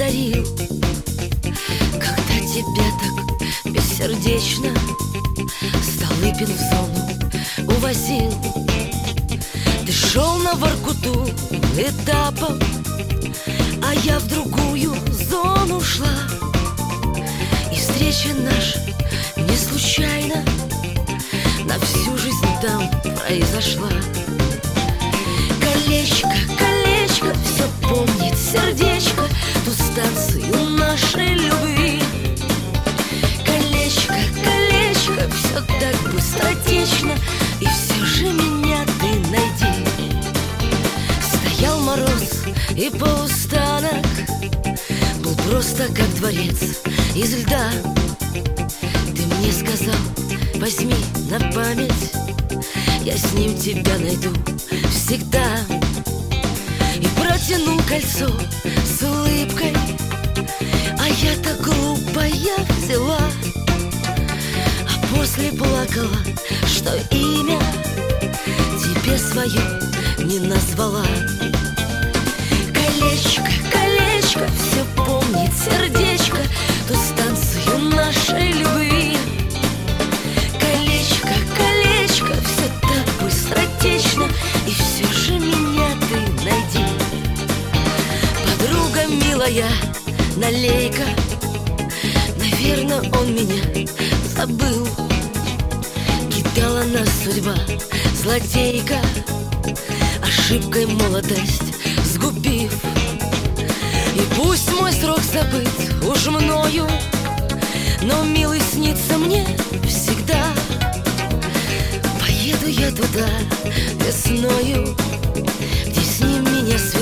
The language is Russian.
дарил, когда тебя так бессердечно Столыпин в зону увозил. Ты шел на Воркуту этапом, а я в другую зону шла. И встреча наша не случайно на всю жизнь там произошла. Колечко, колечко, все помнит сердечко, ту станцию нашей любви. Колечко, колечко, все так быстротечно, и все же меня ты найди. Стоял мороз и полустанок, был просто как дворец из льда. Ты мне сказал, возьми на память, я с ним тебя найду всегда. И протянул кольцо с улыбкой, а я так глупая взяла. А после плакала, что имя тебе свое не назвала. Колечко, колечко, все помнит сердечко, ту станцию нашей любви. Колечко, колечко, все так быстротечно, и все же меня ты найди. Подруга милая, налейка, наверное, он меня забыл. Кидала нас судьба, злодейка, ошибкой молодость сгубив. И пусть мой срок забыт уж мною, но милый снится мне всегда. Поеду я туда весною, где с ним меня связь